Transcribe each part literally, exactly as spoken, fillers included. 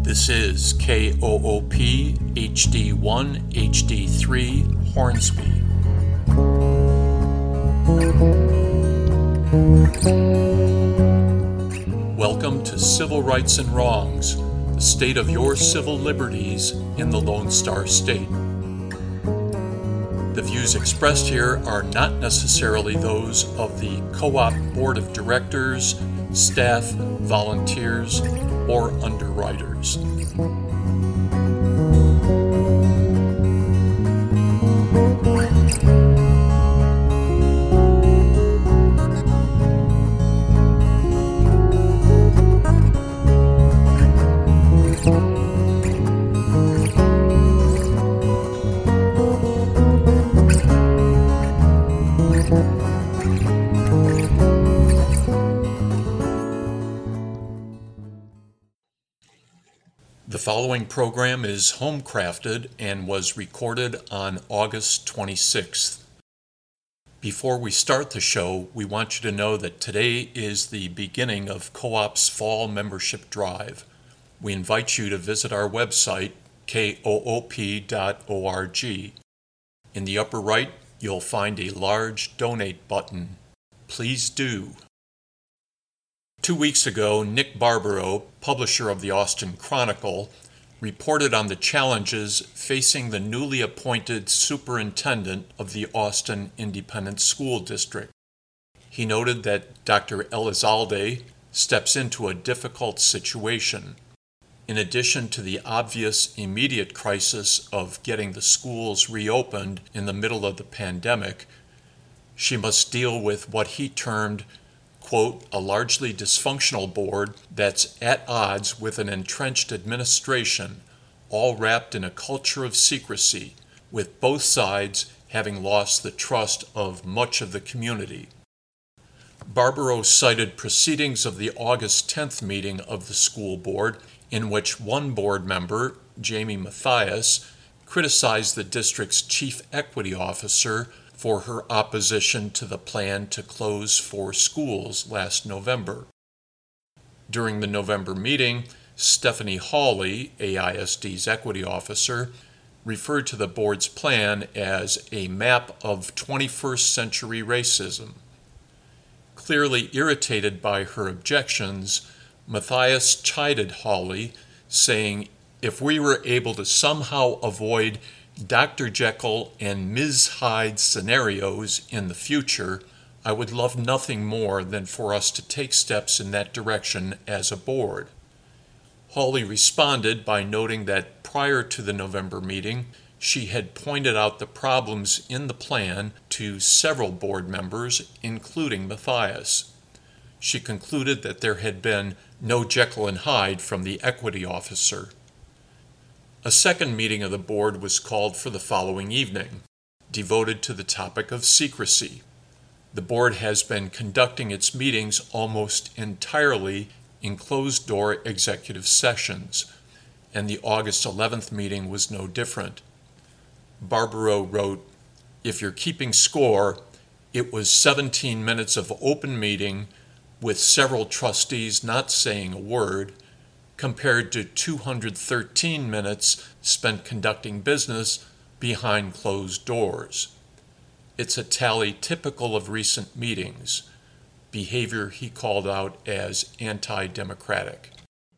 This is K O O P H D one H D three Hornsby. Welcome to Civil Rights and Wrongs, the state of your civil liberties in the Lone Star State. The views expressed here are not necessarily those of the Co-op Board of Directors, staff, volunteers, or underwriters. The following program is home-crafted and was recorded on August twenty-sixth. Before we start the show, we want you to know that today is the beginning of Co-op's Fall Membership Drive. We invite you to visit our website, K O O P dot org. In the upper right, you'll find a large Donate button. Please do. Two weeks ago, Nick Barbaro, publisher of the Austin Chronicle, reported on the challenges facing the newly appointed superintendent of the Austin Independent School District. He noted that Doctor Elizalde steps into a difficult situation. In addition to the obvious immediate crisis of getting the schools reopened in the middle of the pandemic, she must deal with what he termed quote, a largely dysfunctional board that's at odds with an entrenched administration, all wrapped in a culture of secrecy, with both sides having lost the trust of much of the community. Barbaro cited proceedings of the August tenth meeting of the school board, in which one board member, Jamie Mathias, criticized the district's chief equity officer for her opposition to the plan to close four schools last November. During the November meeting, Stephanie Hawley, A I S D's equity officer, referred to the board's plan as a map of twenty-first century racism. Clearly irritated by her objections, Mathias chided Hawley, saying, "If we were able to somehow avoid Doctor Jekyll and Miz Hyde scenarios in the future, I would love nothing more than for us to take steps in that direction as a board." Hawley responded by noting that prior to the November meeting, she had pointed out the problems in the plan to several board members, including Mathias. She concluded that there had been no Jekyll and Hyde from the equity officer. A second meeting of the board was called for the following evening, devoted to the topic of secrecy. The board has been conducting its meetings almost entirely in closed-door executive sessions, and the August eleventh meeting was no different. Barbaro wrote, "If you're keeping score, it was seventeen minutes of open meeting with several trustees not saying a word, compared to two hundred thirteen minutes spent conducting business behind closed doors. It's a tally typical of recent meetings, behavior he called out as anti-democratic."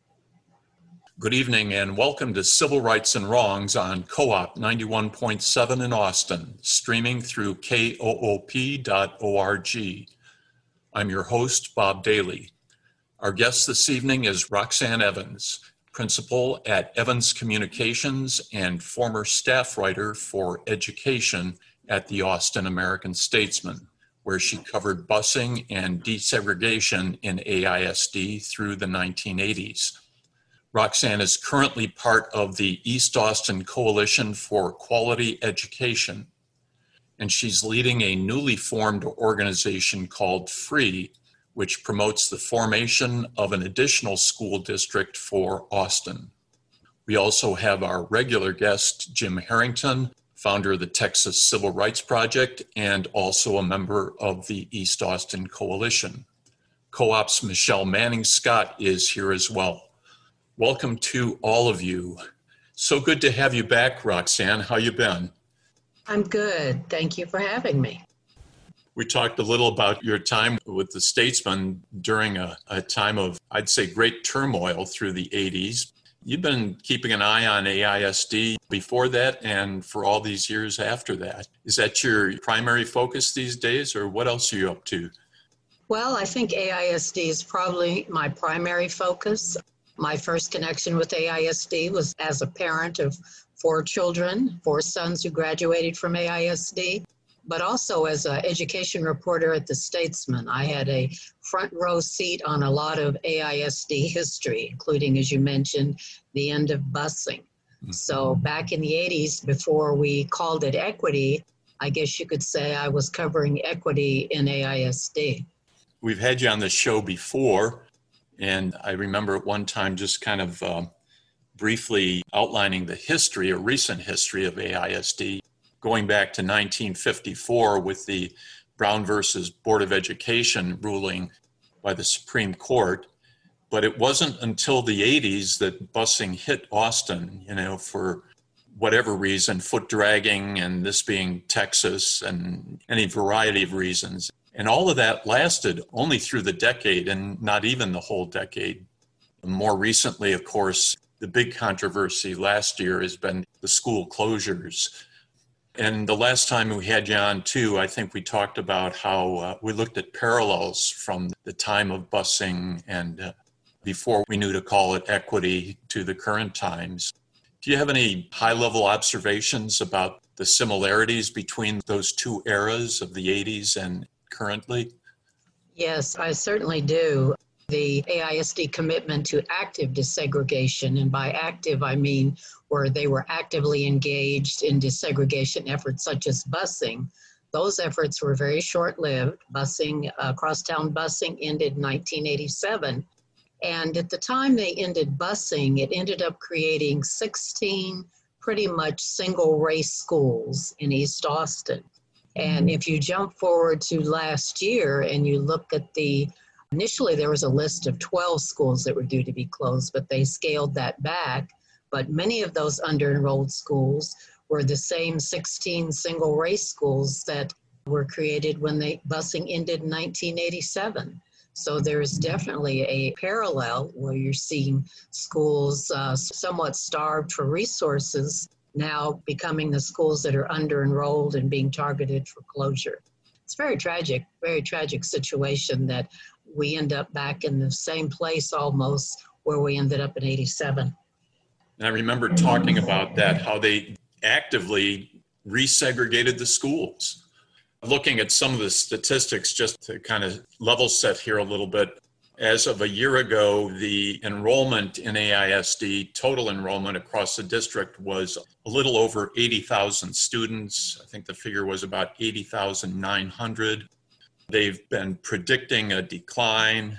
Good evening and welcome to Civil Rights and Wrongs on Co-op ninety-one point seven in Austin, streaming through K O O P dot org. I'm your host, Bob Daly. Our guest this evening is Roxanne Evans, principal at Evans Communications and former staff writer for education at the Austin American-Statesman, where she covered busing and desegregation in A I S D through the nineteen eighties. Roxanne is currently part of the East Austin Coalition for Quality Education, and she's leading a newly formed organization called FREE, which promotes the formation of an additional school district for Austin. We also have our regular guest, Jim Harrington, founder of the Texas Civil Rights Project and also a member of the East Austin Coalition. Co-op's Michelle Manning Scott is here as well. Welcome to all of you. So good to have you back, Roxanne. How you been? I'm good. Thank you for having me. We talked a little about your time with the Statesman during a, a time of, I'd say, great turmoil through the eighties. You've been keeping an eye on A I S D before that and for all these years after that. Is that your primary focus these days, or what else are you up to? Well, I think A I S D is probably my primary focus. My first connection with A I S D was as a parent of four children, four sons who graduated from A I S D, but also as an education reporter at the Statesman. I had a front row seat on a lot of A I S D history, including, as you mentioned, the end of busing. Mm-hmm. So back in the eighties, before we called it equity, I guess you could say I was covering equity in A I S D. We've had you on the show before, and I remember at one time just kind of uh, briefly outlining the history, a recent history of A I S D, going back to nineteen fifty-four with the Brown versus Board of Education ruling by the Supreme Court. But it wasn't until the eighties that busing hit Austin, you know, for whatever reason, foot dragging, and this being Texas, and any variety of reasons. And all of that lasted only through the decade, and not even the whole decade. More recently, of course, the big controversy last year has been the school closures. And the last time we had you on too, I think we talked about how uh, we looked at parallels from the time of busing and uh, before we knew to call it equity to the current times. Do you have any high-level observations about the similarities between those two eras of the eighties and currently? Yes, I certainly do. The A I S D commitment to active desegregation, and by active I mean where they were actively engaged in desegregation efforts such as busing. Those efforts were very short-lived. Busing, uh, crosstown busing ended in nineteen eighty-seven. And at the time they ended busing, it ended up creating sixteen pretty much single-race schools in East Austin. And if you jump forward to last year and you look at the, initially there was a list of twelve schools that were due to be closed, but they scaled that back. But many of those under-enrolled schools were the same sixteen single-race schools that were created when the busing ended in nineteen eighty-seven. So there's definitely a parallel where you're seeing schools uh, somewhat starved for resources now becoming the schools that are under-enrolled and being targeted for closure. It's very tragic, very tragic situation that we end up back in the same place almost where we ended up in eighty-seven. And I remember talking about that, how they actively resegregated the schools. Looking at some of the statistics, just to kind of level set here a little bit, as of a year ago, the enrollment in A I S D, total enrollment across the district, was a little over eighty thousand students. I think the figure was about eighty thousand nine hundred. They've been predicting a decline.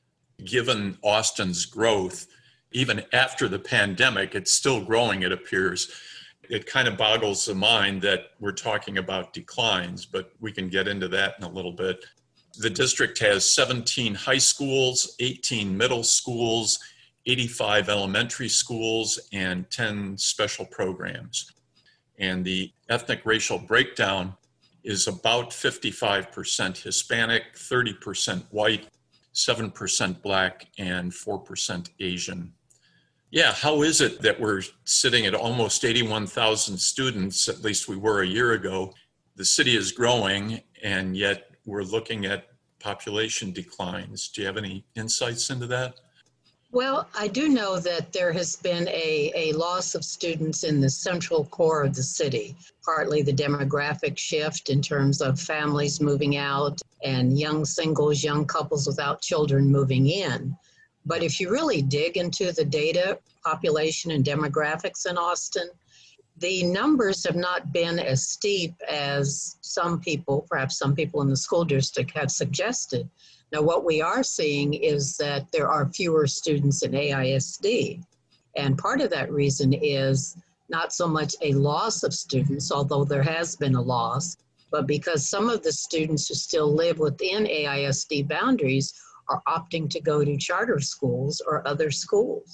Given Austin's growth, even after the pandemic, it's still growing, it appears. It kind of boggles the mind that we're talking about declines, but we can get into that in a little bit. The district has seventeen high schools, eighteen middle schools, eighty-five elementary schools, and ten special programs. And the ethnic racial breakdown is about fifty-five percent Hispanic, thirty percent white, seven percent Black, and four percent Asian. Yeah, how is it that we're sitting at almost eighty-one thousand students, at least we were a year ago? The city is growing, and yet we're looking at population declines. Do you have any insights into that? Well, I do know that there has been a, a loss of students in the central core of the city, partly the demographic shift in terms of families moving out and young singles, young couples without children moving in. But if you really dig into the data, population and demographics in Austin, the numbers have not been as steep as some people, perhaps some people in the school district, have suggested. Now, what we are seeing is that there are fewer students in A I S D. And part of that reason is not so much a loss of students, although there has been a loss, but because some of the students who still live within A I S D boundaries are opting to go to charter schools or other schools.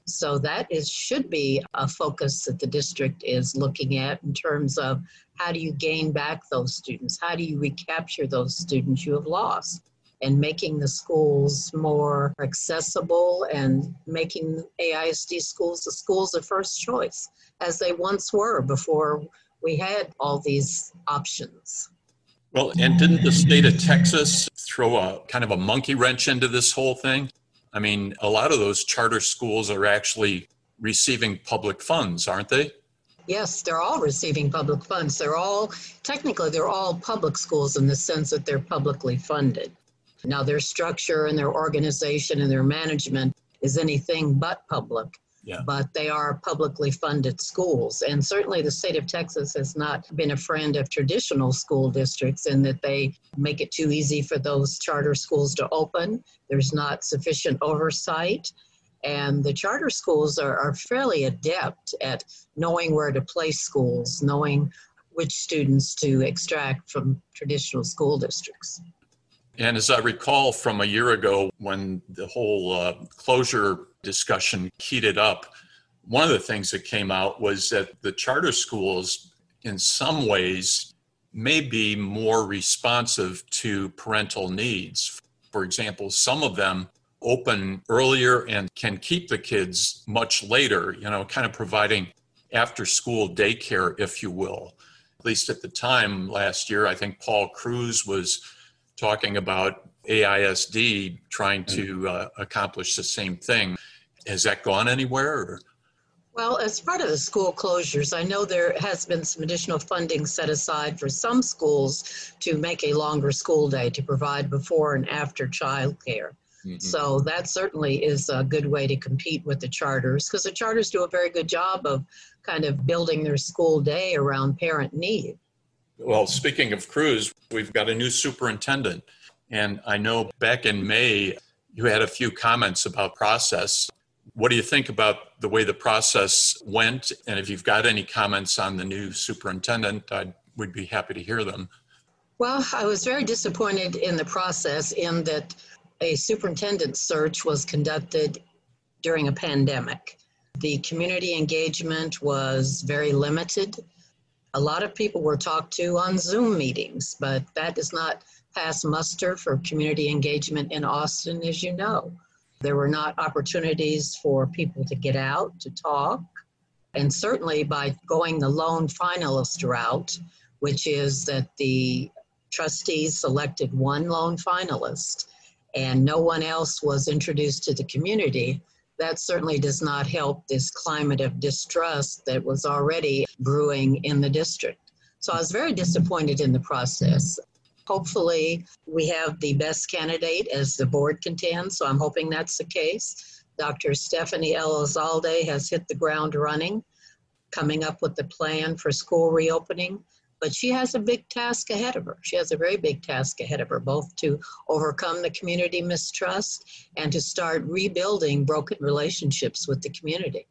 So that is should be a focus that the district is looking at in terms of how do you gain back those students? How do you recapture those students you have lost? And making the schools more accessible and making A I S D schools the schools of first choice, as they once were before we had all these options. Well, and didn't the state of Texas throw a kind of a monkey wrench into this whole thing? I mean, a lot of those charter schools are actually receiving public funds, aren't they? Yes, they're all receiving public funds. They're all, technically, they're all public schools in the sense that they're publicly funded. Now, their structure and their organization and their management is anything but public, yeah. But they are publicly funded schools. And certainly the state of Texas has not been a friend of traditional school districts in that they make it too easy for those charter schools to open. There's not sufficient oversight. And the charter schools are, are fairly adept at knowing where to place schools, knowing which students to extract from traditional school districts. And as I recall from a year ago when the whole uh, closure discussion heated up, one of the things that came out was that the charter schools in some ways may be more responsive to parental needs. For example, some of them open earlier and can keep the kids much later, you know, kind of providing after school daycare, if you will. At least at the time last year, I think Paul Cruz was talking about A I S D trying to uh, accomplish the same thing. Has that gone anywhere? Or? Well, as part of the school closures, I know there has been some additional funding set aside for some schools to make a longer school day to provide before and after childcare. Mm-hmm. So that certainly is a good way to compete with the charters, because the charters do a very good job of kind of building their school day around parent need. Well, speaking of Cruz, we've got a new superintendent. And I know back in May, you had a few comments about process. What do you think about the way the process went? And if you've got any comments on the new superintendent, I would be happy to hear them. Well, I was very disappointed in the process in that a superintendent search was conducted during a pandemic. The community engagement was very limited. A lot of people were talked to on Zoom meetings, but that does not pass muster for community engagement in Austin, as you know. There were not opportunities for people to get out, to talk, and certainly by going the lone finalist route, which is that the trustees selected one lone finalist and no one else was introduced to the community, that certainly does not help this climate of distrust that was already brewing in the district. So I was very disappointed in the process. Hopefully we have the best candidate as the board contends, so I'm hoping that's the case. Doctor Stephanie Elizalde has hit the ground running, coming up with the plan for school reopening, but she has a big task ahead of her. She has a very big task ahead of her, both to overcome the community mistrust and to start rebuilding broken relationships with the community.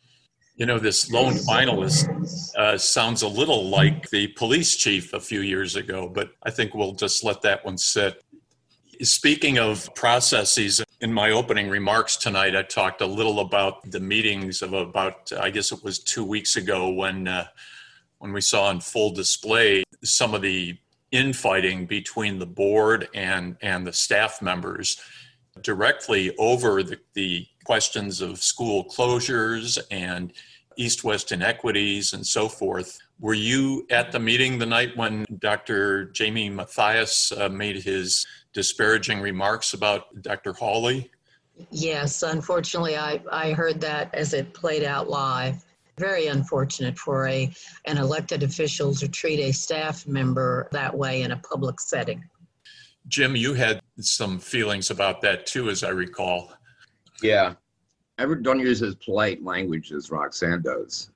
You know, this lone finalist uh, sounds a little like the police chief a few years ago, but I think we'll just let that one sit. Speaking of processes, in my opening remarks tonight, I talked a little about the meetings of about, I guess it was two weeks ago when uh, when we saw on full display some of the infighting between the board and, and the staff members directly over the, the questions of school closures and east-west inequities and so forth. Were you at the meeting the night when Doctor Jamie Mathias uh, made his disparaging remarks about Doctor Hawley? Yes, unfortunately, I, I heard that as it played out live. Very unfortunate for a an elected official to treat a staff member that way in a public setting. Jim, you had some feelings about that too, as I recall. Yeah. I don't use as polite language as Roxanne does.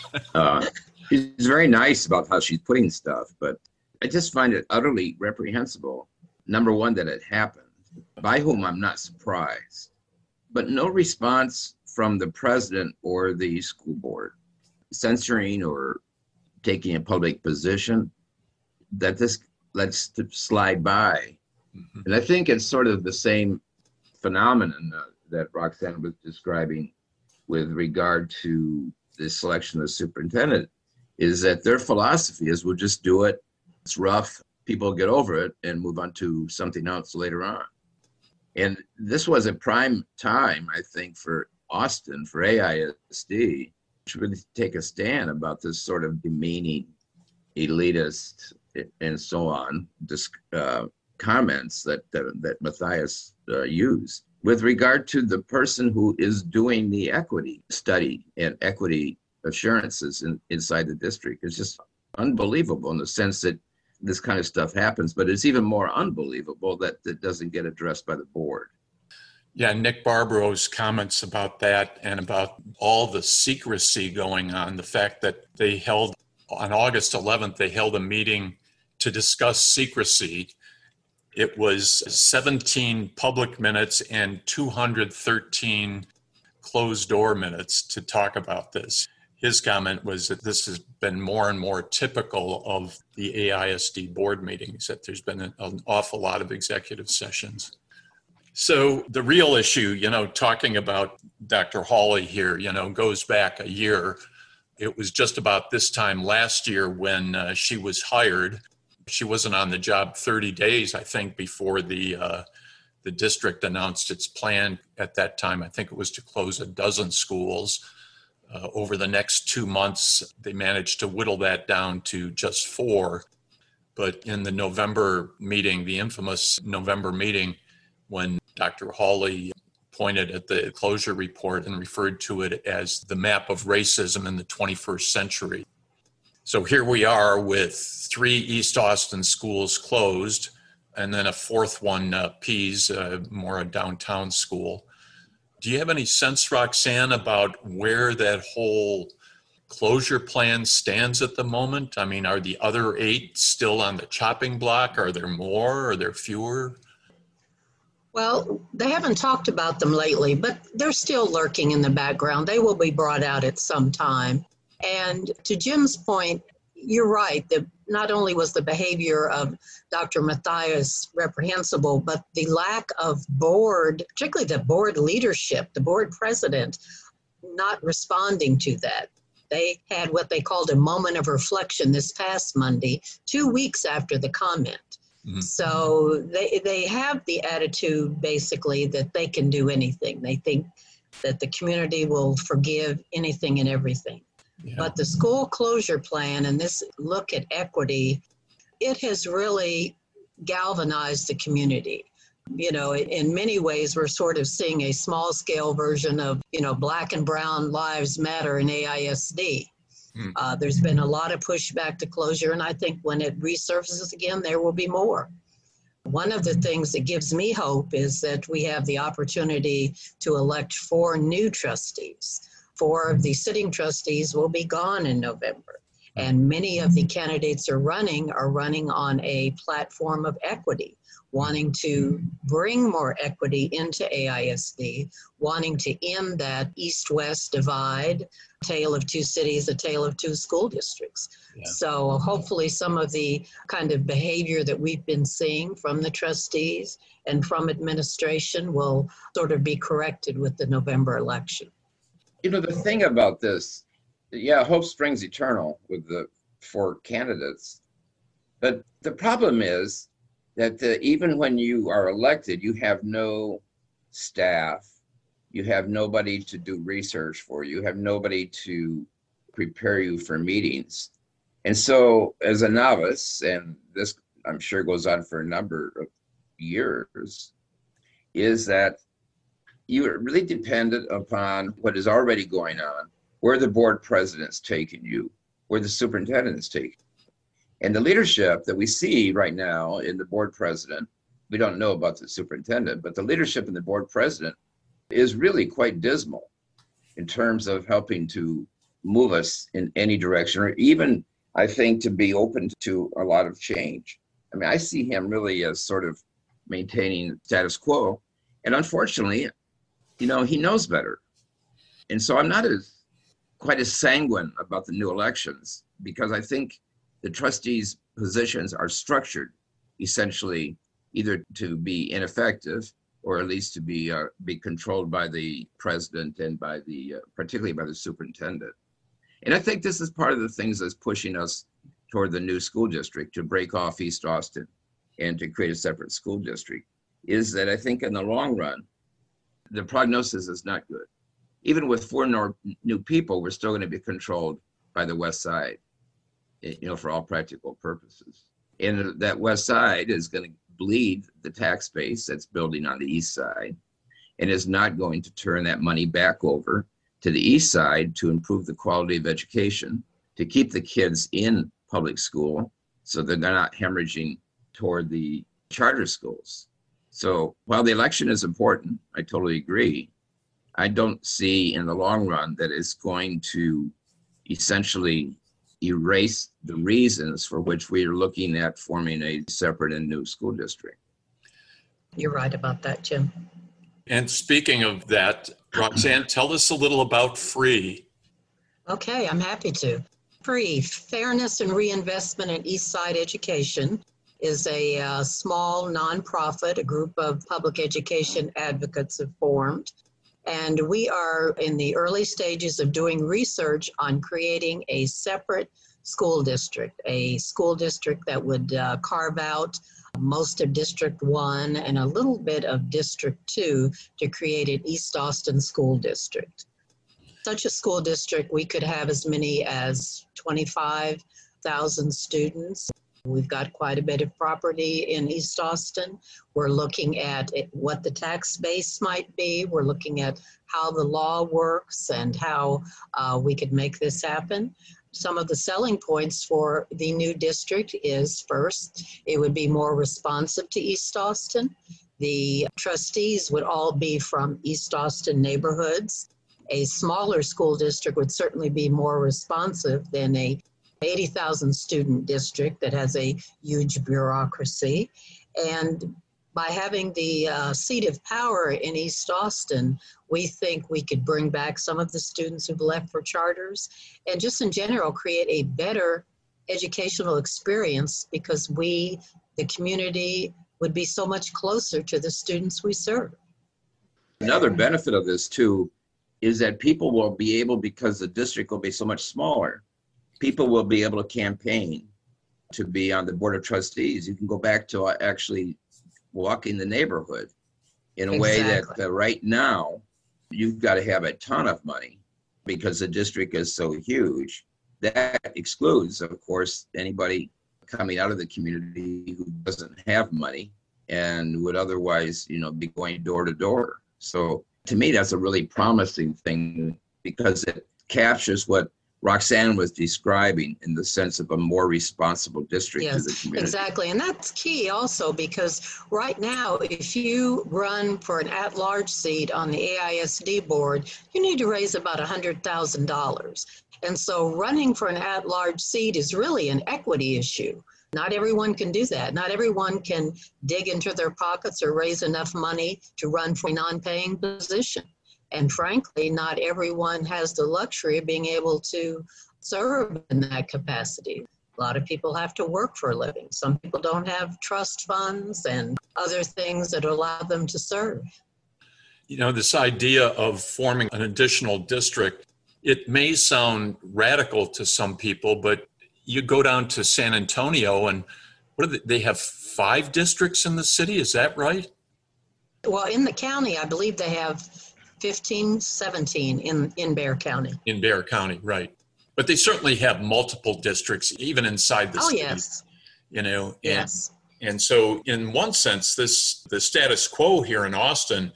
Uh, she's very nice about how she's putting stuff, but I just find it utterly reprehensible. Number one, that it happened, by whom I'm not surprised, but no response from the president or the school board censoring or taking a public position that this lets to slide by. Mm-hmm. And I think it's sort of the same phenomenon uh, that Roxanne was describing with regard to the selection of the superintendent is that their philosophy is we'll just do it. It's rough. People get over it and move on to something else later on. And this was a prime time, I think, for Austin, for A I S D, to really take a stand about this sort of demeaning, elitist, and so on, this, uh, comments that, that, that Matthias uh, used. With regard to the person who is doing the equity study and equity assurances in, inside the district, it's just unbelievable in the sense that this kind of stuff happens, but it's even more unbelievable that it doesn't get addressed by the board. Yeah, Nick Barbaro's comments about that and about all the secrecy going on, the fact that they held, on August eleventh, they held a meeting to discuss secrecy. It was seventeen public minutes and two hundred thirteen closed door minutes to talk about this. His comment was that this has been more and more typical of the A I S D board meetings, that there's been an, an awful lot of executive sessions. So the real issue, you know, talking about Doctor Hawley here, you know, goes back a year. It was just about this time last year when uh, she was hired. She wasn't on the job thirty days, I think, before the uh, the district announced its plan at that time. I think it was to close a dozen schools. Uh, over the next two months, they managed to whittle that down to just four. But in the November meeting, the infamous November meeting, when Doctor Hawley pointed at the closure report and referred to it as the map of racism in the twenty-first century. So here we are with three East Austin schools closed, and then a fourth one, uh, Pease, uh, more a downtown school. Do you have any sense, Roxanne, about where that whole closure plan stands at the moment? I mean, are the other eight still on the chopping block? Are there more? Are there fewer? Well, they haven't talked about them lately, but they're still lurking in the background. They will be brought out at some time. And to Jim's point, you're right, that not only was the behavior of Doctor Matthias reprehensible, but the lack of board, particularly the board leadership, the board president, not responding to that. They had what they called a moment of reflection this past Monday, two weeks after the comment. Mm-hmm. So they, they have the attitude basically that they can do anything. They think that the community will forgive anything and everything. Yeah. But the school closure plan and this look at equity, it has really galvanized the community. You know, in many ways, we're sort of seeing a small scale version of, you know, Black and Brown Lives Matter in A I S D. Hmm. Uh, there's been a lot of pushback to closure, and I think when it resurfaces again, there will be more. One of the things that gives me hope is that we have the opportunity to elect four new trustees. Four of the sitting trustees will be gone in November. And many of the candidates are running are running on a platform of equity, wanting to bring more equity into A I S D, wanting to end that east-west divide, tale of two cities, a tale of two school districts. Yeah. So hopefully some of the kind of behavior that we've been seeing from the trustees and from administration will sort of be corrected with the November election. You know, the thing about this, yeah, hope springs eternal with the four candidates. But the problem is that the, even when you are elected, you have no staff, you have nobody to do research for you, you have nobody to prepare you for meetings. And so as a novice, and this I'm sure goes on for a number of years, is that you are really dependent upon what is already going on, where the board president's taking you, where the superintendent is taking you. And the leadership that we see right now in the board president, we don't know about the superintendent, but the leadership in the board president is really quite dismal in terms of helping to move us in any direction, or even, I think, to be open to a lot of change. I mean, I see him really as sort of maintaining status quo. And unfortunately, you know, he knows better. And so I'm not as quite as sanguine about the new elections, because I think the trustees' positions are structured essentially either to be ineffective or at least to be uh, be controlled by the president and by the, uh, particularly by the superintendent. And I think this is part of the things that's pushing us toward the new school district, to break off East Austin and to create a separate school district, is that I think in the long run, the prognosis is not good. Even with four nor- new people, we're still going to be controlled by the west side, you know, for all practical purposes. And that west side is going to bleed the tax base that's building on the east side, and is not going to turn that money back over to the east side to improve the quality of education, to keep the kids in public school so that they're not hemorrhaging toward the charter schools. So while the election is important, I totally agree. I don't see in the long run that it's going to essentially erase the reasons for which we are looking at forming a separate and new school district. You're right about that, Jim. And speaking of that, Roxanne, tell us a little about FREE. Okay, I'm happy to. FREE, Fairness and Reinvestment in East Side Education, is a uh, small nonprofit, a group of public education advocates have formed. And we are in the early stages of doing research on creating a separate school district, a school district that would uh, carve out most of District one and a little bit of District two to create an East Austin school district. Such a school district, we could have as many as twenty-five thousand students. We've got quite a bit of property in East Austin. We're looking at it, what the tax base might be. We're looking at how the law works and how uh, we could make this happen. Some of the selling points for the new district is, first, it would be more responsive to East Austin. The trustees would all be from East Austin neighborhoods. A smaller school district would certainly be more responsive than a eighty thousand student district that has a huge bureaucracy. And by having the uh, seat of power in East Austin, we think we could bring back some of the students who've left for charters and just in general create a better educational experience, because we, the community, would be so much closer to the students we serve. Another benefit of this too is that people will be able, because the district will be so much smaller, people will be able to campaign to be on the board of trustees. You can go back to actually walking the neighborhood in a way that Exactly. uh, right now you've got to have a ton of money because the district is so huge. That excludes, of course, anybody coming out of the community who doesn't have money and would otherwise, you know, be going door to door. So to me, that's a really promising thing because it captures what Roxanne was describing in the sense of a more responsible district to the Yes, community. exactly. And that's key also, because right now, if you run for an at-large seat on the A I S D board, you need to raise about one hundred thousand dollars. And so running for an at-large seat is really an equity issue. Not everyone can do that. Not everyone can dig into their pockets or raise enough money to run for a non-paying position. And frankly, not everyone has the luxury of being able to serve in that capacity. A lot of people have to work for a living. Some people don't have trust funds and other things that allow them to serve. You know, this idea of forming an additional district, it may sound radical to some people, but you go down to San Antonio and what do they, they have five districts in the city, is that right? Well, in the county, I believe they have fifteen, seventeen in, in Bexar County. In Bexar County, right. But they certainly have multiple districts, even inside the Oh, city. yes. You know, and, Yes. and so in one sense, this the status quo here in Austin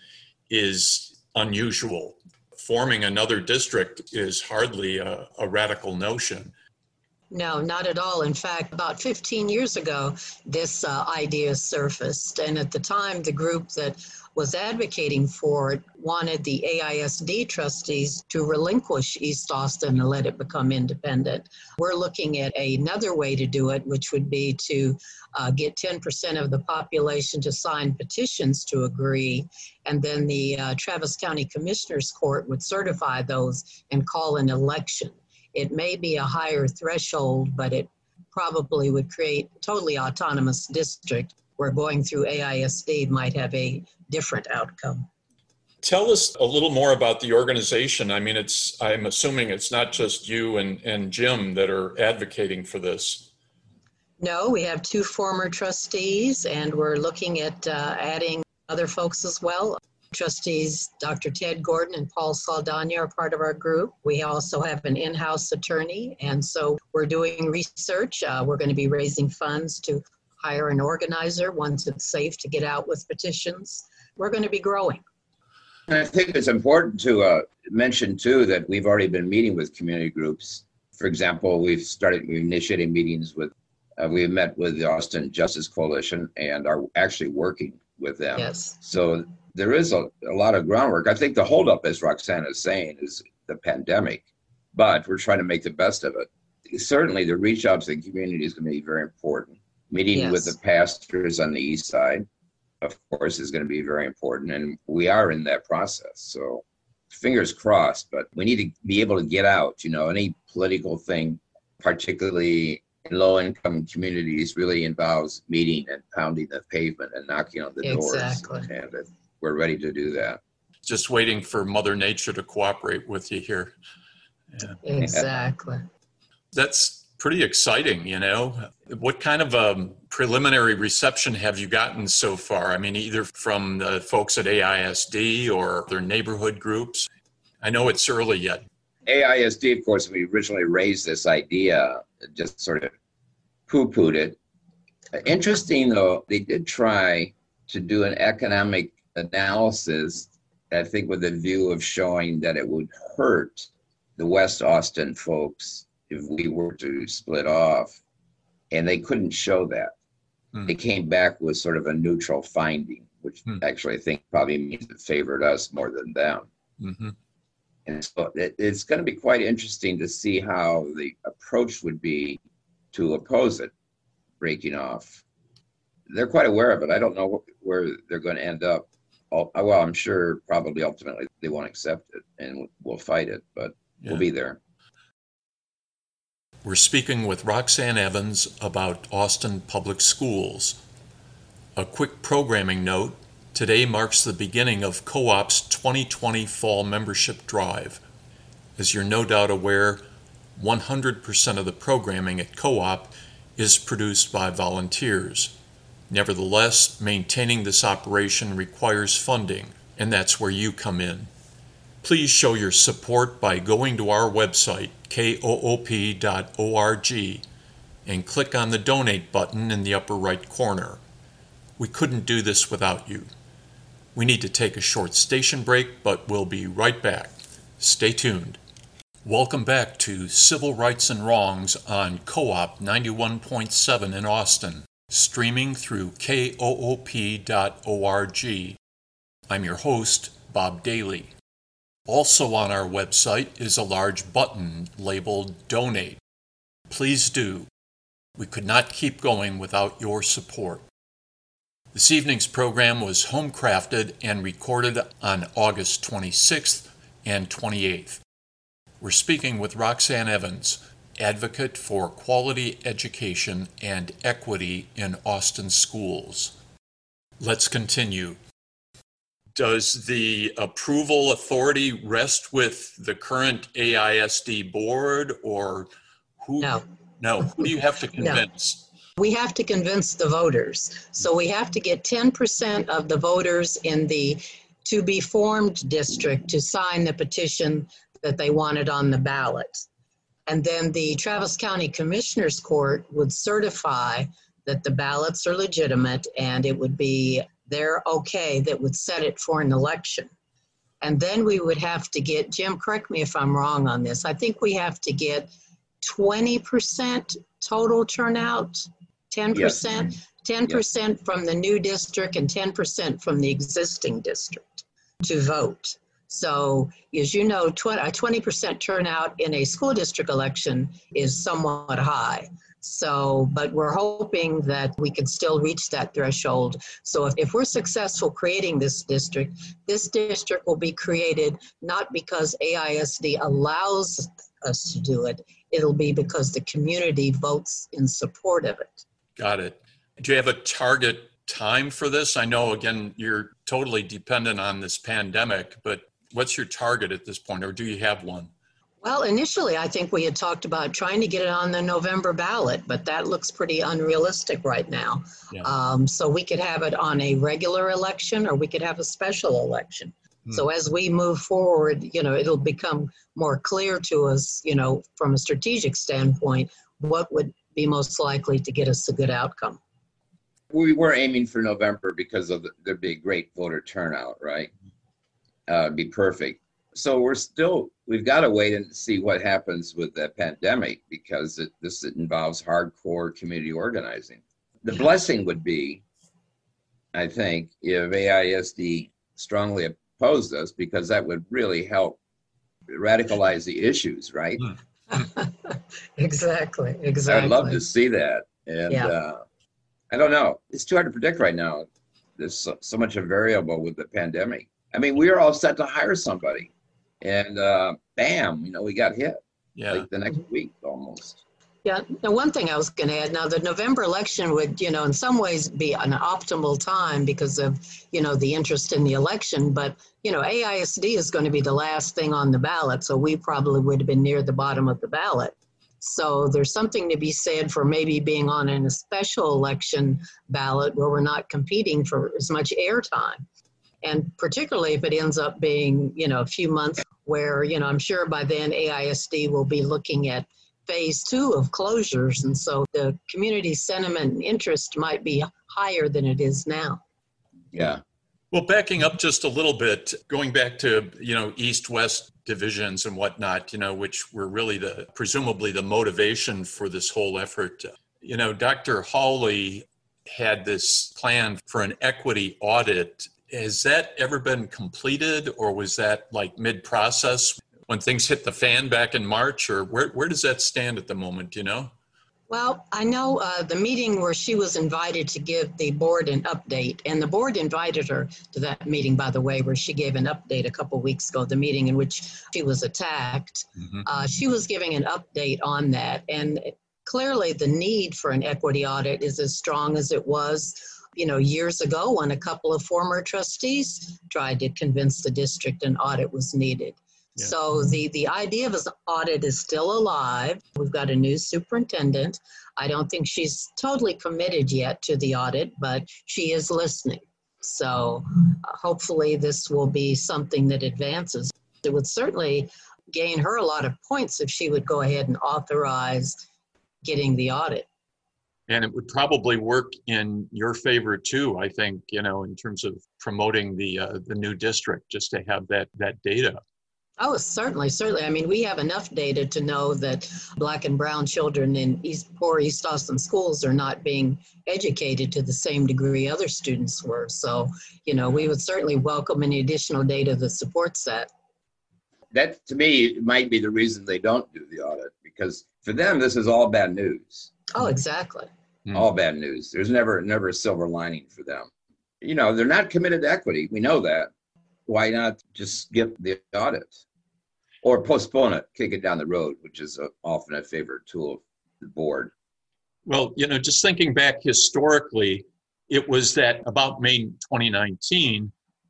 is unusual. Forming another district is hardly a, a radical notion. No, not at all. In fact, about fifteen years ago, this uh, idea surfaced. And at the time, the group that was advocating for it wanted the A I S D trustees to relinquish East Austin and let it become independent. We're looking at another way to do it, which would be to uh, get ten percent of the population to sign petitions to agree. And then the uh, Travis County Commissioners Court would certify those and call an election. It may be a higher threshold, but it probably would create a totally autonomous district where going through A I S D might have a different outcome. Tell us a little more about the organization. I mean, it's, I'm assuming it's not just you and, and Jim that are advocating for this. No, we have two former trustees, and we're looking at uh, adding other folks as well. Trustees Doctor Ted Gordon and Paul Saldana are part of our group. We also have an in-house attorney, and so we're doing research. Uh, we're going to be raising funds to hire an organizer once it's safe to get out with petitions. We're going to be growing. I think it's important to uh, mention, too, that we've already been meeting with community groups. For example, we've started initiating meetings with, uh, we met with the Austin Justice Coalition and are actually working with them. Yes. So there is a, a lot of groundwork. I think the holdup, as Roxanna is saying, is the pandemic, but we're trying to make the best of it. Certainly, the reach out to the community is going to be very important. Meeting Yes. with the pastors on the east side, of course, is going to be very important, and we are in that process. So fingers crossed, but we need to be able to get out. You know, any political thing, particularly in low-income communities, really involves meeting and pounding the pavement and knocking on the Exactly. doors. And uh, we're ready to do that. Just waiting for Mother Nature to cooperate with you here. Yeah. Exactly. That's pretty exciting, you know. What kind of a preliminary reception have you gotten so far? I mean, either from the folks at A I S D or their neighborhood groups? I know it's early yet. A I S D, of course, we originally raised this idea, just sort of poo-pooed it. Interesting, though, they did try to do an economic analysis, I think with a view of showing that it would hurt the West Austin folks if we were to split off, and they couldn't show that. Hmm. They came back with sort of a neutral finding, which hmm. actually I think probably means it favored us more than them. Mm-hmm. And so it, it's going to be quite interesting to see how the approach would be to oppose it, breaking off. They're quite aware of it. I don't know where they're going to end up. Well, I'm sure probably ultimately they won't accept it and we'll fight it, but yeah. We'll be there. We're speaking with Roxanne Evans about Austin Public Schools. A quick programming note, today marks the beginning of Co-op's twenty twenty Fall Membership Drive. As you're no doubt aware, one hundred percent of the programming at Co-op is produced by volunteers. Nevertheless, maintaining this operation requires funding, and that's where you come in. Please show your support by going to our website, K O O P dot org, and click on the donate button in the upper right corner. We couldn't do this without you. We need to take a short station break, but we'll be right back. Stay tuned. Welcome back to Civil Rights and Wrongs on Co-op ninety-one point seven in Austin, streaming through K O O P dot org. I'm your host, Bob Daly. Also on our website is a large button labeled Donate. Please do. We could not keep going without your support. This evening's program was home-crafted and recorded on August twenty-sixth and twenty-eighth. We're speaking with Roxanne Evans, advocate for quality education and equity in Austin schools. Let's continue. Does the approval authority rest with the current A I S D board, or who? No. No. Who do you have to convince? No. We have to convince the voters. So we have to get ten percent of the voters in the to be formed district to sign the petition that they wanted on the ballot. And then the Travis County Commissioners Court would certify that the ballots are legitimate and it would be they're okay that would set it for an election. And then we would have to get, Jim, correct me if I'm wrong on this, I think we have to get twenty percent total turnout, ten percent, yes. ten percent yes. from the new district and ten percent from the existing district to vote. So as you know, a twenty percent turnout in a school district election is somewhat high. So, but we're hoping that we can still reach that threshold. So if, if we're successful creating this district, this district will be created not because A I S D allows us to do it, it'll be because the community votes in support of it. Got it. Do you have a target time for this? I know, again, you're totally dependent on this pandemic, but what's your target at this point, or do you have one? Well, initially, I think we had talked about trying to get it on the November ballot, but that looks pretty unrealistic right now. Yeah. Um, so we could have it on a regular election, or we could have a special election. Hmm. So as we move forward, you know, it'll become more clear to us, you know, from a strategic standpoint, what would be most likely to get us a good outcome. We were aiming for November because of the, there'd be a great voter turnout, right? Uh, it'd be perfect. So we're still, we've got to wait and see what happens with the pandemic, because it, this involves hardcore community organizing. The blessing would be, I think, if A I S D strongly opposed us, because that would really help radicalize the issues, right? Exactly, exactly. I'd love to see that. And yeah. uh, I don't know. It's too hard to predict right now. There's so, so much a variable with the pandemic. I mean, we were all set to hire somebody. And uh, bam, you know, we got hit. Yeah. Like the next week almost. Yeah. Now, one thing I was going to add, now the November election would, you know, in some ways be an optimal time because of, you know, the interest in the election. But, you know, A I S D is going to be the last thing on the ballot. So we probably would have been near the bottom of the ballot. So there's something to be said for maybe being on in a special election ballot where we're not competing for as much airtime. And particularly if it ends up being, you know, a few months where, you know, I'm sure by then A I S D will be looking at phase two of closures. And so the community sentiment and interest might be higher than it is now. Yeah. Well, backing up just a little bit, going back to, you know, East-West divisions and whatnot, you know, which were really the, presumably the motivation for this whole effort. You know, Doctor Hawley had this plan for an equity audit. Has that ever been completed, or was that like mid-process when things hit the fan back in March, or where, where does that stand at the moment, do you know? Well, I know uh, the meeting where she was invited to give the board an update, and the board invited her to that meeting, by the way, where she gave an update a couple weeks ago, the meeting in which she was attacked. Mm-hmm. Uh, she was giving an update on that, and clearly the need for an equity audit is as strong as it was, you know, years ago when a couple of former trustees tried to convince the district an audit was needed. Yeah. So the, the idea of an audit is still alive. We've got a new superintendent. I don't think she's totally committed yet to the audit, but she is listening. So uh, hopefully this will be something that advances. It would certainly gain her a lot of points if she would go ahead and authorize getting the audit. And it would probably work in your favor too, I think, you know, in terms of promoting the uh, the new district, just to have that that data. Oh, certainly, certainly. I mean, we have enough data to know that Black and brown children in East, poor East Austin schools are not being educated to the same degree other students were. So, you know, we would certainly welcome any additional data that supports that. That, to me, might be the reason they don't do the audit, because for them, this is all bad news. Oh, exactly. All bad news. There's never, never a silver lining for them. You know, they're not committed to equity. We know that. Why not just get the audit or postpone it, kick it down the road, which is a, often a favorite tool of the board? Well, you know, just thinking back historically, it was that about May twenty nineteen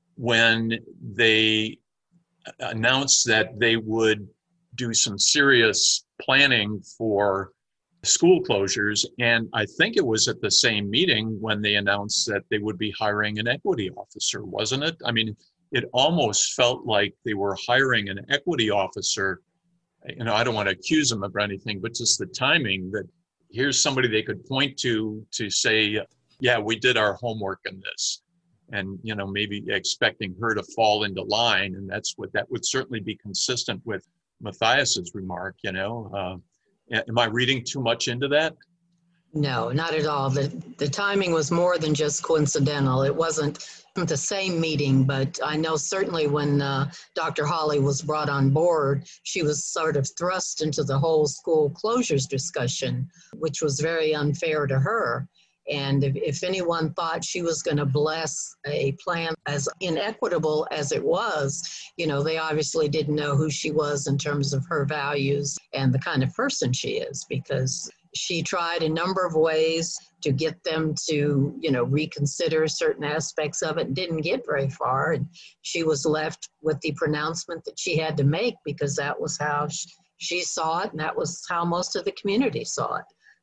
when they announced that they would do some serious planning for school closures. And I think it was at the same meeting when they announced that they would be hiring an equity officer, wasn't it? I mean, it almost felt like they were hiring an equity officer. You know, I don't want to accuse them of anything, but just the timing that here's somebody they could point to to say, yeah, we did our homework in this. And, you know, maybe expecting her to fall into line. And that's what that would certainly be consistent with Matthias's remark, you know. Uh, am I reading too much into that? No, not at all. The, the timing was more than just coincidental. It wasn't the same meeting, but I know certainly when uh, Doctor Hawley was brought on board, she was sort of thrust into the whole school closures discussion, which was very unfair to her. And if, if anyone thought she was going to bless a plan as inequitable as it was, you know, they obviously didn't know who she was in terms of her values and the kind of person she is, because she tried a number of ways to get them to, you know, reconsider certain aspects of it and didn't get very far. And she was left with the pronouncement that she had to make because that was how she, she saw it and that was how most of the community saw it.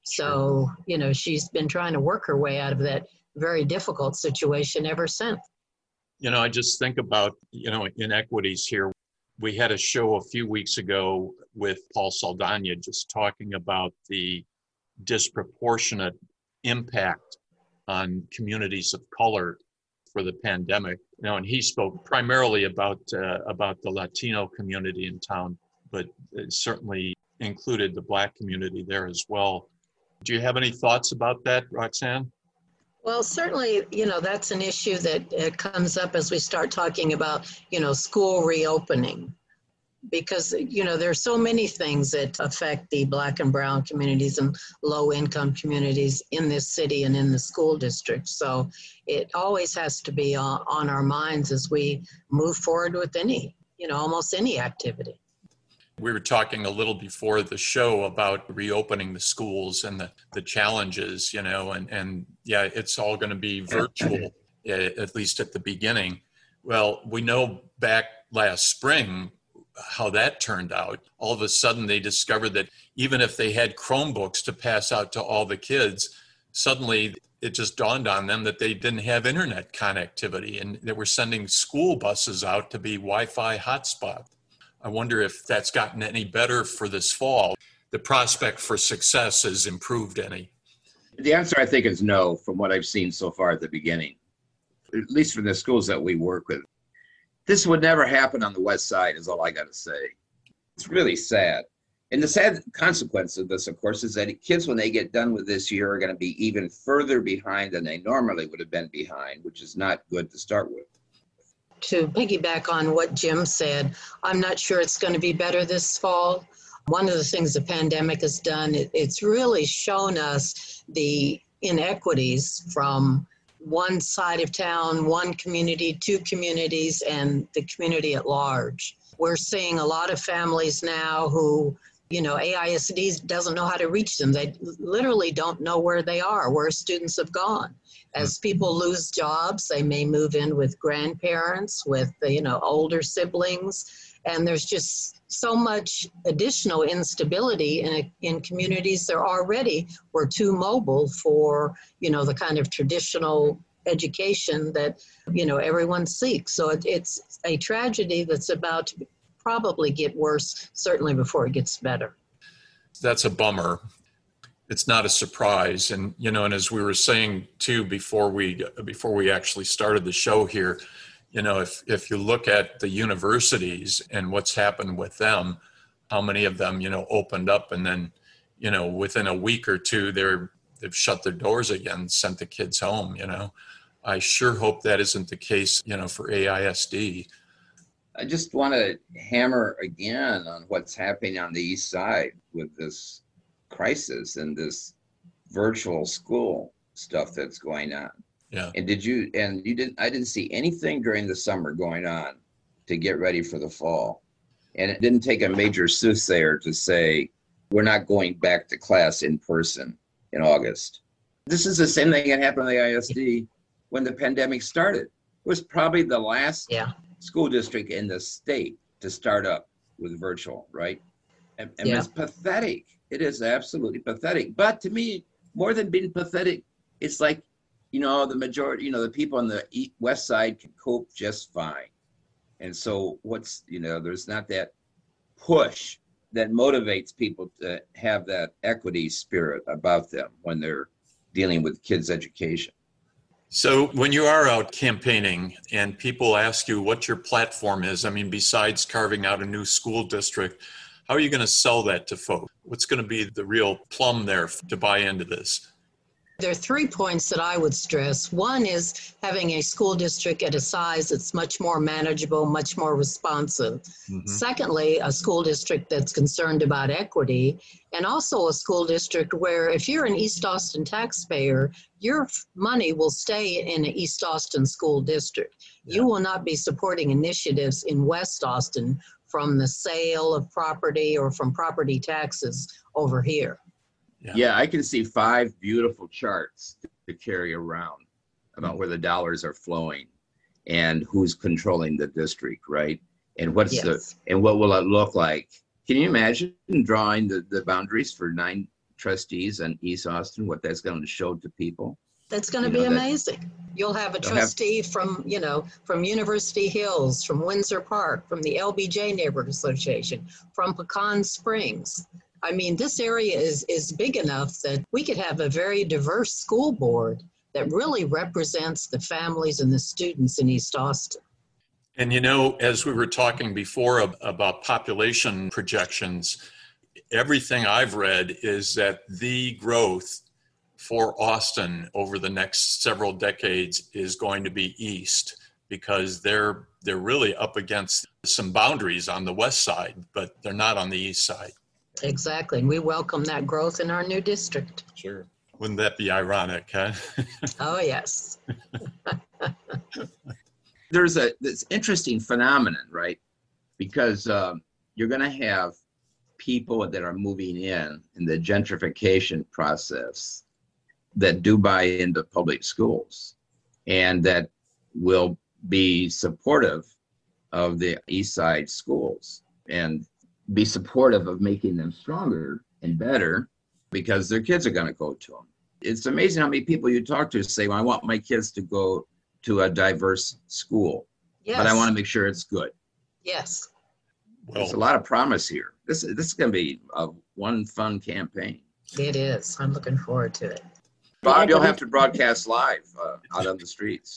So, you know, she's been trying to work her way out of that very difficult situation ever since. You know, I just think about, you know, inequities here. We had a show a few weeks ago with Paul Saldana just talking about the disproportionate impact on communities of color for the pandemic. You know, and he spoke primarily about uh, about the Latino community in town, but it certainly included the Black community there as well. Do you have any thoughts about that, Roxanne? Well, certainly, you know, that's an issue that uh, comes up as we start talking about, you know, school reopening. Because, you know, there are so many things that affect the Black and brown communities and low-income communities in this city and in the school district. So it always has to be on, on our minds as we move forward with any, you know, almost any activity. We were talking a little before the show about reopening the schools and the, the challenges, you know, and, and yeah, it's all going to be virtual, at least at the beginning. Well, we know back last spring how that turned out. All of a sudden they discovered that even if they had Chromebooks to pass out to all the kids, suddenly it just dawned on them that they didn't have internet connectivity and they were sending school buses out to be Wi-Fi hotspot. I wonder if that's gotten any better for this fall. The prospect for success has improved any. The answer, I think, is no, from what I've seen so far at the beginning, at least for the schools that we work with. This would never happen on the West Side, is all I got to say. It's really sad. And the sad consequence of this, of course, is that kids, when they get done with this year, are going to be even further behind than they normally would have been behind, which is not good to start with. To piggyback on what Jim said, I'm not sure it's going to be better this fall. One of the things the pandemic has done, it, it's really shown us the inequities from one side of town, one community, two communities, and the community at large. We're seeing a lot of families now who, you know, A I S D doesn't know how to reach them. They literally don't know where they are, where students have gone. As people lose jobs, they may move in with grandparents, with, you know, older siblings. And there's just so much additional instability in, in communities that already were too mobile for, you know, the kind of traditional education that, you know, everyone seeks. So it, it's a tragedy that's about to probably get worse, certainly before it gets better. That's a bummer. It's not a surprise. And, you know, and as we were saying too, before we, before we actually started the show here, you know, if, if you look at the universities and what's happened with them, how many of them, you know, opened up and then, you know, within a week or two, they're, they've shut their doors again, sent the kids home, you know. I sure hope that isn't the case, you know, for A I S D. I just want to hammer again on what's happening on the East Side with this crisis and this virtual school stuff that's going on. Yeah. And did you, and you didn't, I didn't see anything during the summer going on to get ready for the fall. And it didn't take a major soothsayer to say, we're not going back to class in person in August. This is the same thing that happened in the I S D when the pandemic started. It was probably the last yeah. school district in the state to start up with virtual, right? And, and yeah. it's pathetic. It is absolutely pathetic. But to me, more than being pathetic, it's like, you know, the majority, you know, the people on the east, west side can cope just fine. And so what's, you know, there's not that push that motivates people to have that equity spirit about them when they're dealing with kids' education. So when you are out campaigning and people ask you what your platform is, I mean, besides carving out a new school district, how are you going to sell that to folks? What's going to be the real plum there to buy into this? There are three points that I would stress. One is having a school district at a size that's much more manageable, much more responsive. Mm-hmm. Secondly, a school district that's concerned about equity, and also a school district where if you're an East Austin taxpayer, your money will stay in an East Austin school district. Yeah. You will not be supporting initiatives in West Austin from the sale of property or from property taxes over here. Yeah. Yeah, I can see five beautiful charts to carry around about where the dollars are flowing and who's controlling the district, right? And what's Yes. the and what will it look like? Can you imagine drawing the, the boundaries for nine trustees in East Austin, what that's going to show to people? That's going to You be know, that- amazing. You'll have a They'll have- trustee from, you know, from University Hills, from Windsor Park, from the L B J Neighborhood Association, from Pecan Springs. I mean, this area is, is big enough that we could have a very diverse school board that really represents the families and the students in East Austin. And you know, as we were talking before ab- about population projections, everything I've read is that the growth for Austin over the next several decades is going to be east, because they're they're really up against some boundaries on the west side, but they're not on the east side. Exactly. And we welcome that growth in our new district. Sure. Wouldn't that be ironic, huh? Oh, yes. There's a this interesting phenomenon, right? Because um, you're going to have people that are moving in in the gentrification process that do buy into public schools and that will be supportive of the East Side schools and be supportive of making them stronger and better because their kids are going to go to them. It's amazing how many people you talk to say, well, I want my kids to go to a diverse school, Yes. but I want to make sure it's good. Yes. There's a Well, lot of promise here. This, this is going to be a one fun campaign. It is. I'm looking forward to it. Bob, you'll have to broadcast live uh, out on the streets.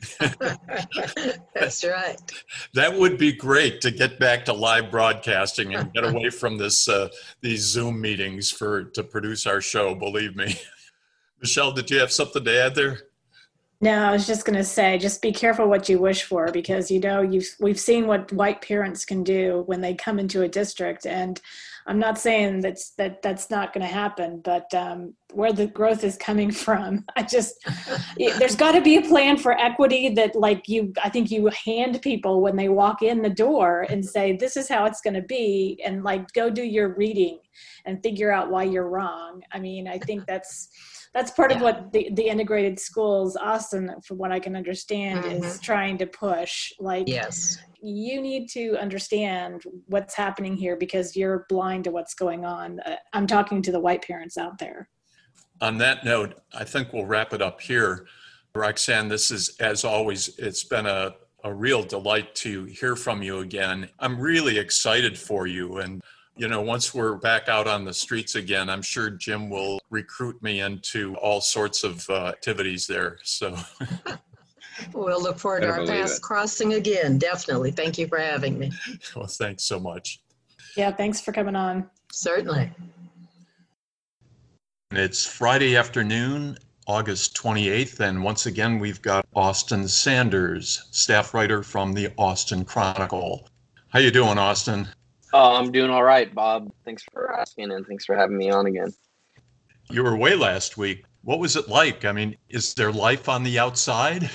That's right. that would be great to get back to live broadcasting and get away from this uh, these Zoom meetings for to produce our show. Believe me. Michelle, did you have something to add there? No, I was just going to say, just be careful what you wish for, because, you know, you've, we've seen what white parents can do when they come into a district. And I'm not saying that's, that that's not going to happen, but um, where the growth is coming from, I just, there's got to be a plan for equity that, like, you, I think you hand people when they walk in the door and say, this is how it's going to be. And, like, go do your reading and figure out why you're wrong. I mean, I think that's, That's part Yeah. of what the, the integrated schools, Austin, from what I can understand, Mhm. is trying to push. Like, Yes. you need to understand what's happening here because you're blind to what's going on. Uh, I'm talking to the white parents out there. On that note, I think we'll wrap it up here. Roxanne, this is, as always, it's been a, a real delight to hear from you again. I'm really excited for you. And, you know, once we're back out on the streets again, I'm sure Jim will recruit me into all sorts of uh, activities there. So We'll look forward to Better our believe paths it. crossing again. Definitely. Thank you for having me. well, thanks so much. Yeah, thanks for coming on. Certainly. It's Friday afternoon, August twenty-eighth, and once again, we've got Austin Sanders, staff writer from the Austin Chronicle. How you doing, Austin? Oh, I'm doing all right, Bob. Thanks for asking, and thanks for having me on again. You were away last week. What was it like? I mean, is there life on the outside?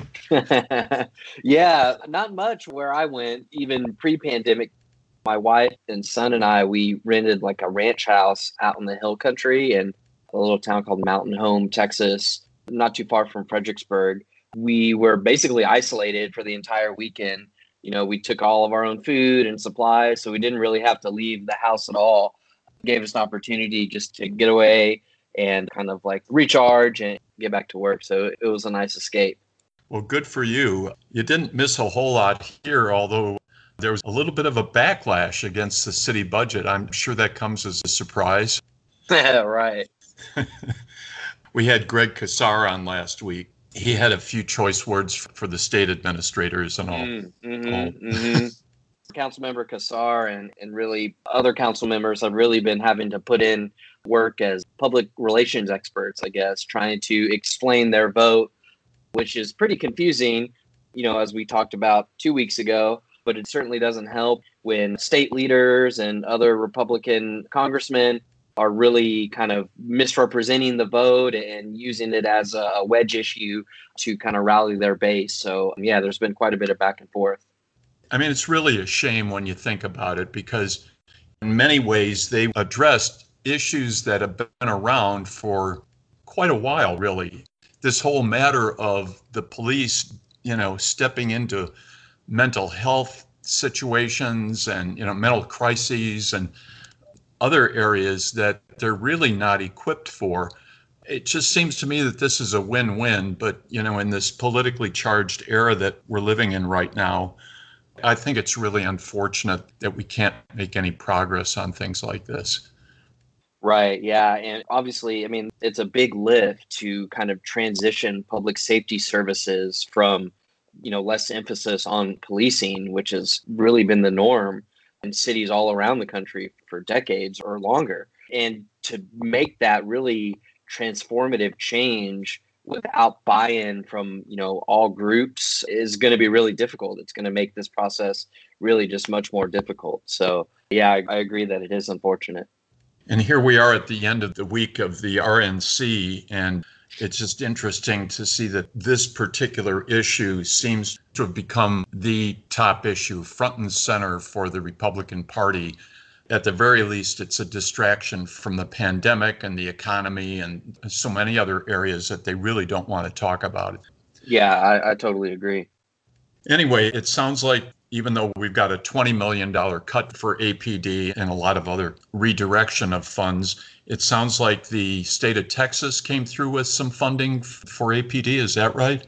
Yeah, not much where I went, even pre-pandemic. My wife and son and I, we rented like a ranch house out in the hill country in a little town called Mountain Home, Texas, not too far from Fredericksburg. We were basically isolated for the entire weekend. You know, we took all of our own food and supplies, so we didn't really have to leave the house at all. It gave us an opportunity just to get away and kind of like recharge and get back to work. So it was a nice escape. Well, good for you. You didn't miss a whole lot here, although there was a little bit of a backlash against the city budget. I'm sure that comes as a surprise. Right. We had Greg Kassar on last week. He had a few choice words for the state administrators and all. Mm, mm-hmm, mm-hmm. Councilmember Kassar and, and really other council members have really been having to put in work as public relations experts, I guess, trying to explain their vote, which is pretty confusing, you know, as we talked about two weeks ago. But it certainly doesn't help when state leaders and other Republican congressmen are really kind of misrepresenting the vote and using it as a wedge issue to kind of rally their base. So, yeah, there's been quite a bit of back and forth. I mean, it's really a shame when you think about it, because in many ways they addressed issues that have been around for quite a while, really. This whole matter of the police, you know, stepping into mental health situations and, you know, mental crises and other areas that they're really not equipped for. It just seems to me that this is a win-win, but, you know, in this politically charged era that we're living in right now, I think it's really unfortunate that we can't make any progress on things like this. Right. Yeah. And obviously, I mean, it's a big lift to kind of transition public safety services from, you know, less emphasis on policing, which has really been the norm in cities all around the country for decades or longer. And to make that really transformative change without buy-in from, you know, all groups is going to be really difficult. It's going to make this process really just much more difficult. So, yeah, I, I agree that it is unfortunate. And here we are at the end of the week of the R N C, and it's just interesting to see that this particular issue seems to have become the top issue, front and center for the Republican Party. At the very least, it's a distraction from the pandemic and the economy and so many other areas that they really don't want to talk about. Yeah, I, I totally agree. Anyway, it sounds like even though we've got a twenty million dollars cut for A P D and a lot of other redirection of funds, it sounds like the state of Texas came through with some funding for A P D. Is that right?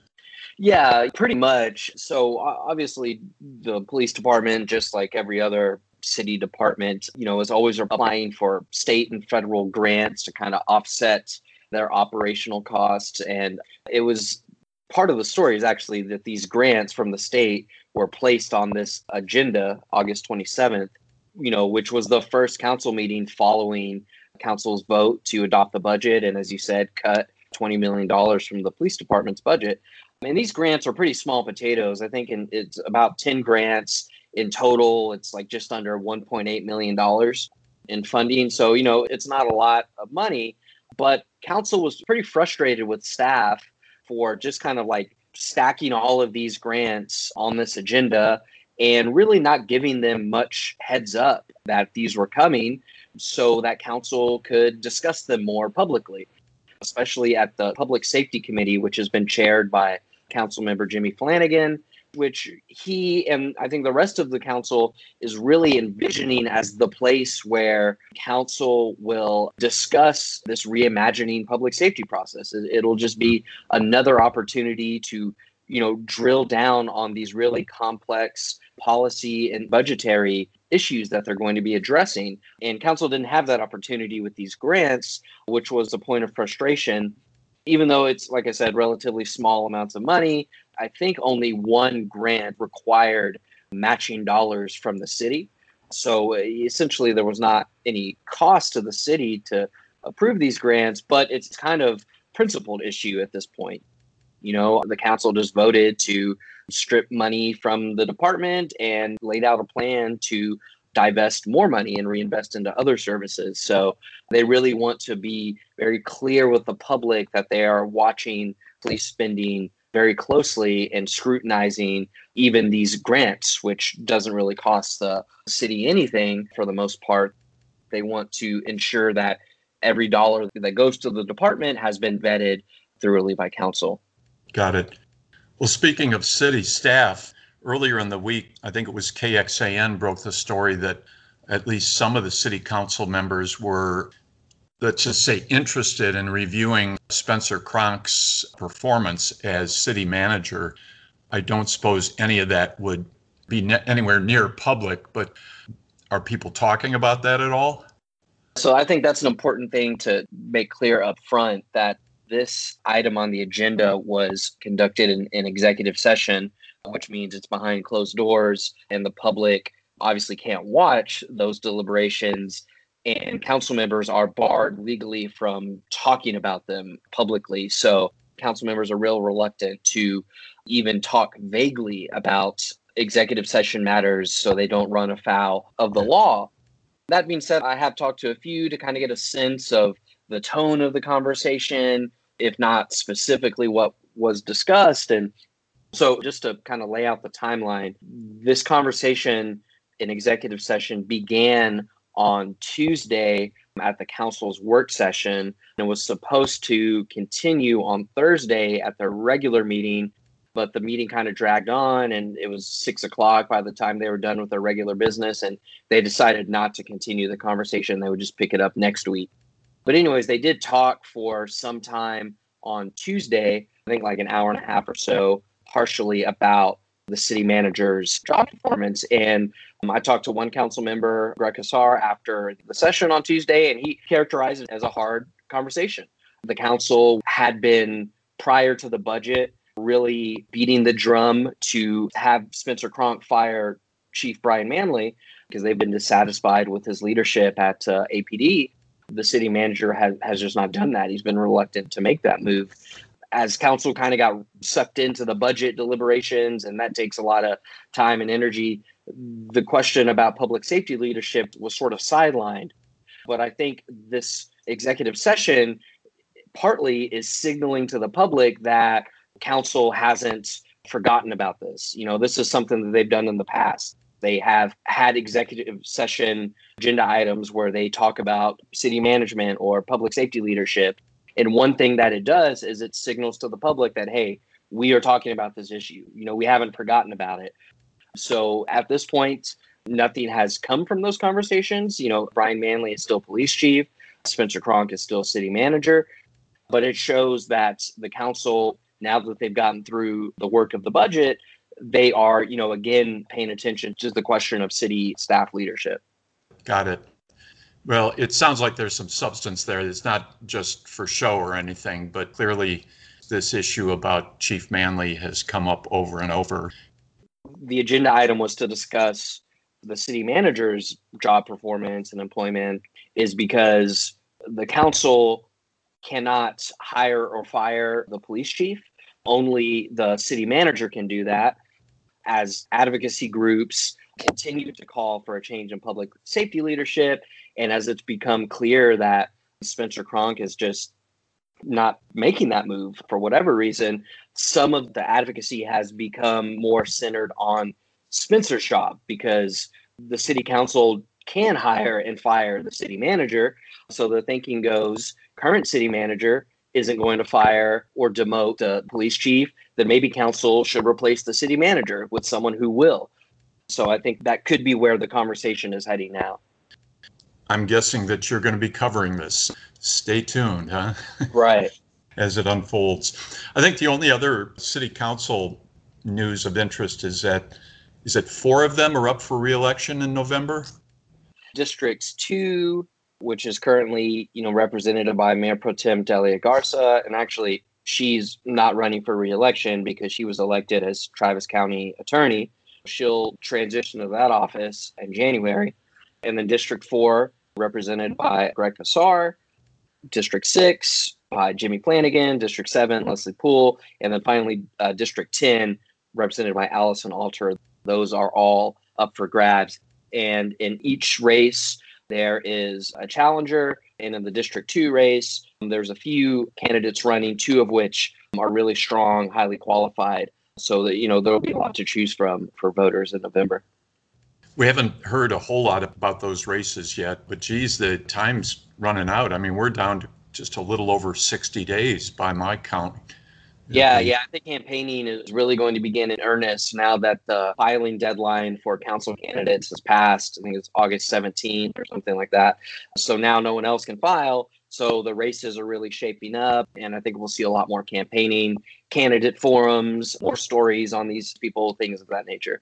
Yeah, pretty much. So obviously, the police department, just like every other city department, you know, is always applying for state and federal grants to kind of offset their operational costs. And it was part of the story is actually that these grants from the state were placed on this agenda August twenty-seventh, you know, which was the first council meeting following council's vote to adopt the budget. And as you said, cut twenty million dollars from the police department's budget. And these grants are pretty small potatoes. I think in, it's about ten grants in total. It's like just under one point eight million dollars in funding. So, you know, it's not a lot of money, but council was pretty frustrated with staff for just kind of like stacking all of these grants on this agenda and really not giving them much heads up that these were coming so that council could discuss them more publicly, especially at the Public Safety Committee, which has been chaired by Council Member Jimmy Flanagan, which he and I think the rest of the council is really envisioning as the place where council will discuss this reimagining public safety process. It'll just be another opportunity to, you know, drill down on these really complex policy and budgetary issues that they're going to be addressing. And council didn't have that opportunity with these grants, which was a point of frustration. Even though it's, like I said, relatively small amounts of money, I think only one grant required matching dollars from the city. So essentially, there was not any cost to the city to approve these grants, but it's kind of principled issue at this point. You know, the council just voted to strip money from the department and laid out a plan to divest more money and reinvest into other services. So they really want to be very clear with the public that they are watching police spending very closely and scrutinizing even these grants, which doesn't really cost the city anything for the most part. They want to ensure that every dollar that goes to the department has been vetted thoroughly by council. Got it. Well, speaking of city staff, earlier in the week, I think it was K X A N broke the story that at least some of the city council members were, let's just say, interested in reviewing Spencer Cronk's performance as city manager. I don't suppose any of that would be ne- anywhere near public, but are people talking about that at all? So I think that's an important thing to make clear up front, that this item on the agenda was conducted in, in executive session, which means it's behind closed doors and the public obviously can't watch those deliberations, and council members are barred legally from talking about them publicly. So council members are real reluctant to even talk vaguely about executive session matters so they don't run afoul of the law. That being said, I have talked to a few to kind of get a sense of the tone of the conversation, if not specifically what was discussed. And so just to kind of lay out the timeline, this conversation in executive session began on Tuesday at the council's work session and was supposed to continue on Thursday at their regular meeting, but the meeting kind of dragged on and it was six o'clock by the time they were done with their regular business, and they decided not to continue the conversation. They would just pick it up next week. But anyways, they did talk for some time on Tuesday, I think like an hour and a half or so, partially about the city manager's job performance. And um, I talked to one council member, Greg Kassar, after the session on Tuesday, and he characterized it as a hard conversation. The council had been, prior to the budget, really beating the drum to have Spencer Cronk fire Chief Brian Manley because they've been dissatisfied with his leadership at uh, A P D. The city manager has, has just not done that. He's been reluctant to make that move. As council kind of got sucked into the budget deliberations, and that takes a lot of time and energy, the question about public safety leadership was sort of sidelined. But I think this executive session partly is signaling to the public that council hasn't forgotten about this. You know, this is something that they've done in the past. They have had executive session agenda items where they talk about city management or public safety leadership. And one thing that it does is it signals to the public that, hey, we are talking about this issue. You know, we haven't forgotten about it. So at this point, nothing has come from those conversations. You know, Brian Manley is still police chief. Spencer Cronk is still city manager. But it shows that the council, now that they've gotten through the work of the budget, they are, you know, again, paying attention to the question of city staff leadership. Got it. Well, it sounds like there's some substance there. It's not just for show or anything, but clearly this issue about Chief Manley has come up over and over. The agenda item was to discuss the city manager's job performance and employment, is because the council cannot hire or fire the police chief. Only the city manager can do that. As advocacy groups continue to call for a change in public safety leadership, and as it's become clear that Spencer Cronk is just not making that move for whatever reason, some of the advocacy has become more centered on Spencer's job, because the city council can hire and fire the city manager. So the thinking goes, current city manager isn't going to fire or demote the police chief, then maybe council should replace the city manager with someone who will. So I think that could be where the conversation is heading now. I'm guessing that you're going to be covering this. Stay tuned, huh? Right. As it unfolds. I think the only other city council news of interest is that, is it four of them are up for re-election in November? Districts two, which is currently, you know, represented by Mayor Pro Tem Delia Garza, and actually she's not running for re-election because she was elected as Travis County attorney. She'll transition to that office in January. And then District four, represented by Greg Kassar. District six by Jimmy Flanagan. District seven, Leslie Poole. And then finally, uh, District ten, represented by Allison Alter. Those are all up for grabs. And in each race, there is a challenger. And in the District two race, there's a few candidates running, two of which are really strong, highly qualified. So that, you know, there'll be a lot to choose from for voters in November. We haven't heard a whole lot about those races yet, but geez, the time's running out. I mean, we're down to just a little over sixty days by my count. Yeah, yeah. I think campaigning is really going to begin in earnest now that the filing deadline for council candidates has passed. I think it's August seventeenth or something like that. So now no one else can file. So the races are really shaping up. And I think we'll see a lot more campaigning, candidate forums, more stories on these people, things of that nature.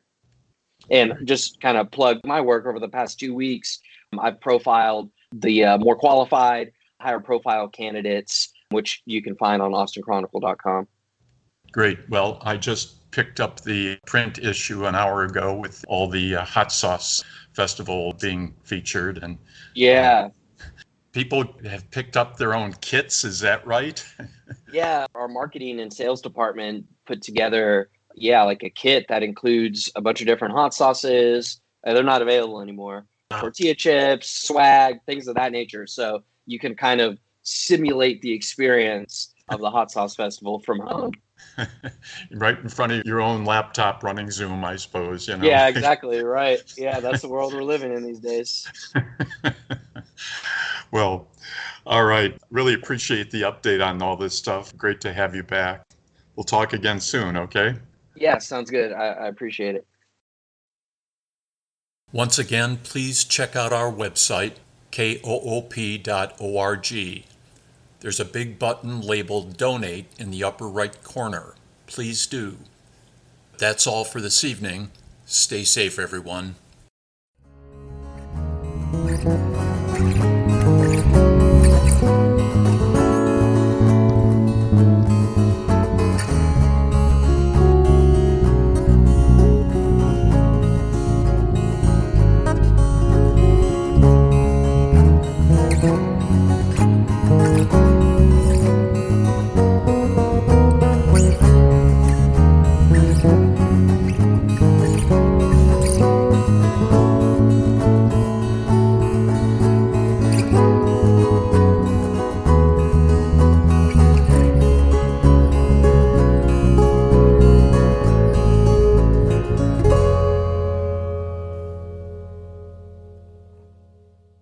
And just kind of plug my work over the past two weeks. I've profiled the uh, more qualified, higher profile candidates, which you can find on austin chronicle dot com. Great. Well, I just picked up the print issue an hour ago with all the uh, hot sauce festival being featured. And yeah, uh, people have picked up their own kits. Is that right? Yeah. Our marketing and sales department put together Yeah, like a kit that includes a bunch of different hot sauces. Uh, they're not available anymore. Tortilla chips, swag, things of that nature. So you can kind of simulate the experience of the hot sauce festival from home. Right in front of your own laptop running Zoom, I suppose. You know? Yeah, exactly. Right. Yeah, that's the world we're living in these days. Well, all right. Really appreciate the update on all this stuff. Great to have you back. We'll talk again soon, okay? Yeah, sounds good. I, I appreciate it. Once again, please check out our website, koop dot org. There's a big button labeled Donate in the upper right corner. Please do. That's all for this evening. Stay safe, everyone.